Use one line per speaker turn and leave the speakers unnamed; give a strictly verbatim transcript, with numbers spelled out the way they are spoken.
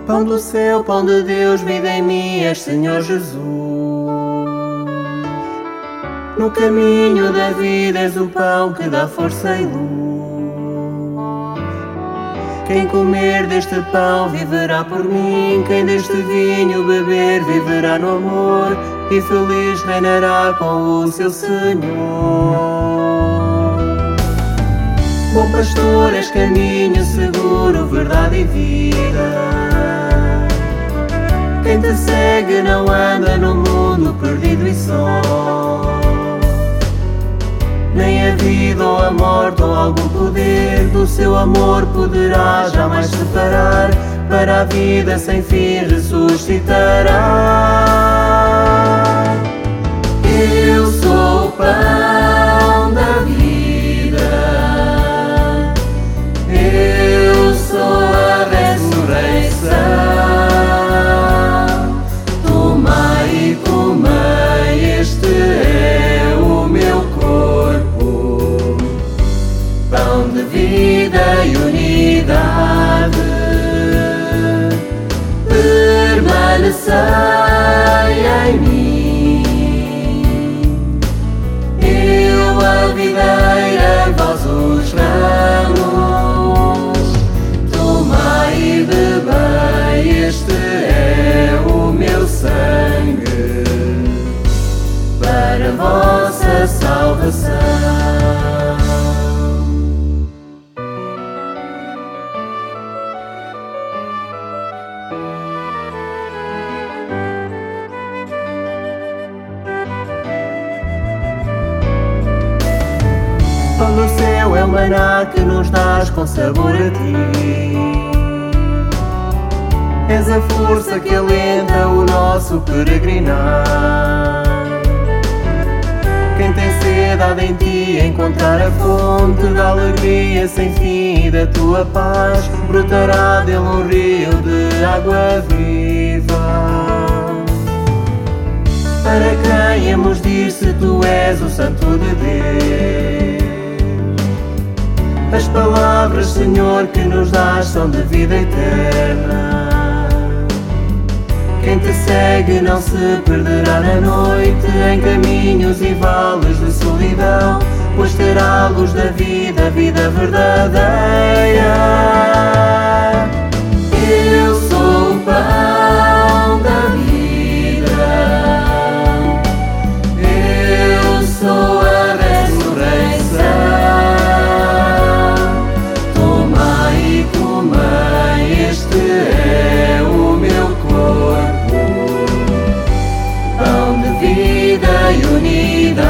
Pão do céu, pão de Deus, vida em mim és, Senhor Jesus. No caminho da vida és o pão que dá força e luz. Quem comer deste pão viverá por mim, quem deste vinho beber viverá no amor, e feliz reinará com o seu Senhor. Bom pastor, és caminho seguro, verdade e vida. Quem te segue não anda no mundo perdido e só. Nem a vida ou a morte ou algum poder do seu amor poderá jamais separar. Para a vida sem fim ressuscitará. Eu sou o pão da vida, eu sou a ressurreição. Tomai e comei, este é o meu corpo, pão de vida e unidade. Permanecei em mim, eu a videira, vós os ramos. Tomai e bebei, este é o meu sangue, para a vossa salvação. Pão do céu é o maná que nos dás com sabor a ti. És a força que alenta o nosso peregrinar. Quem tem sede há de em ti encontrar a fonte da alegria sem fim e da tua paz. Brotará dele um rio de água viva. Para quem hemos dir se tu és o Santo de Deus? As palavras, Senhor, que nos dás são de vida eterna. Quem te segue não se perderá na noite, em caminhos e vales de solidão, pois terá a luz da vida, a vida verdadeira. Eu sou o pão da vida, eu sou a ressurreição. Este é o meu corpo, pão de vida e unidade.